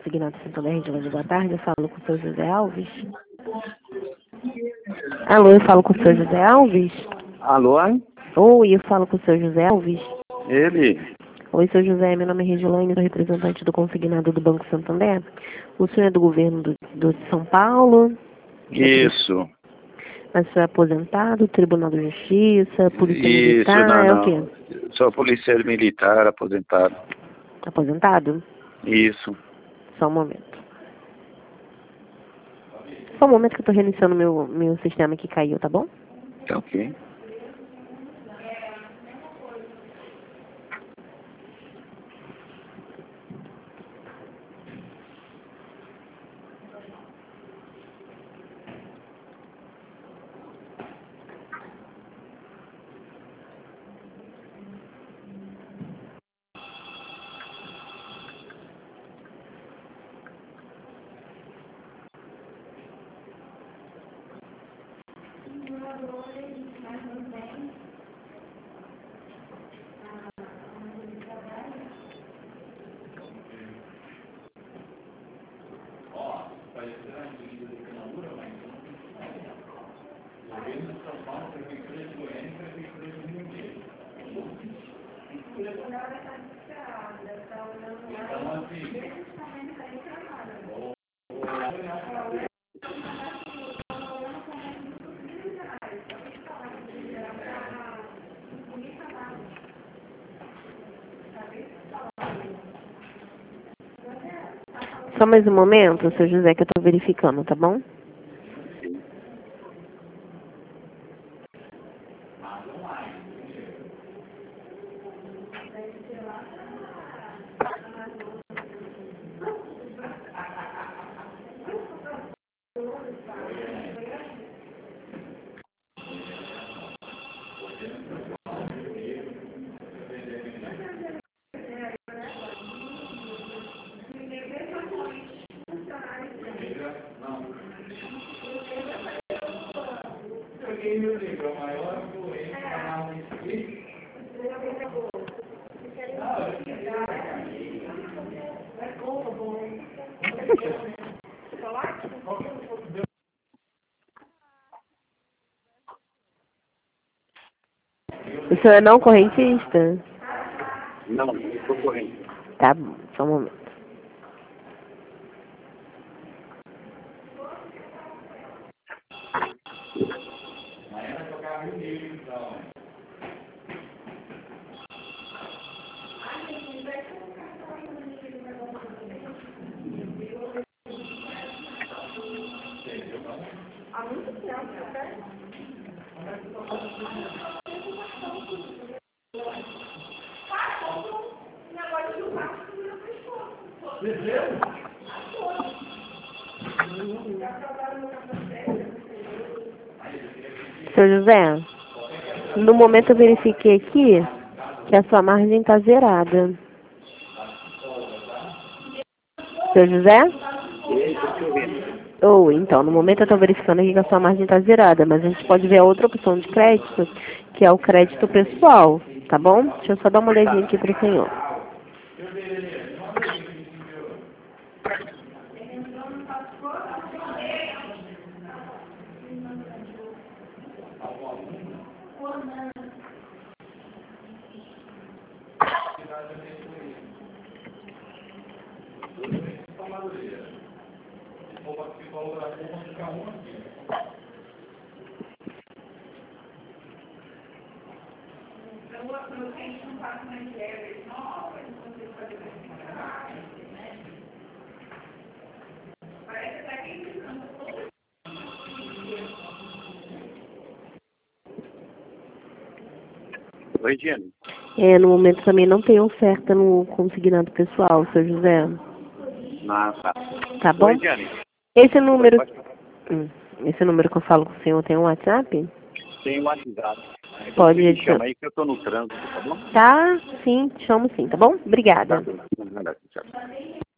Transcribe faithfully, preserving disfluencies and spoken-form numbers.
consignado Santander Região. Boa tarde, eu falo com o senhor José Alves. Alô, eu falo com o senhor José Alves? Alô? Oi, eu falo com o senhor José Alves? Ele? Oi, senhor José, meu nome é Regilane, sou representante do consignado do Banco Santander. O senhor é do governo do, do de São Paulo? Isso. Mas o senhor é aposentado, Tribunal de Justiça, Polícia Isso, Militar, não, é o não. quê? Sou policial militar, aposentado. Aposentado? Isso. Só um momento. Só um momento que eu tô reiniciando meu, meu sistema que caiu, tá bom? Tá ok. Só mais um momento, seu José, que eu tô verificando, tá bom? O senhor é não correntista? Não, estou correndo. Tá bom, só um momento. Seu José, no momento eu verifiquei aqui que a sua margem está zerada. Seu José? Ou, então, no momento eu estou verificando aqui que a sua margem está zerada, mas a gente pode ver a outra opção de crédito, que é o crédito pessoal, tá bom? Deixa eu só dar uma olhadinha aqui para o senhor. Oi, Jenny. É, no momento também não tem oferta no consignado pessoal, seu José. Ah, tá. Tá bom? Oi, Jenny. Esse número, hum, esse número que eu falo com o senhor tem um WhatsApp? Tem o WhatsApp. Pode Me adicionar. chama aí que eu tô no trânsito, tá bom? Tá, sim, chamo sim, tá bom? Obrigada. Tá. Tchau.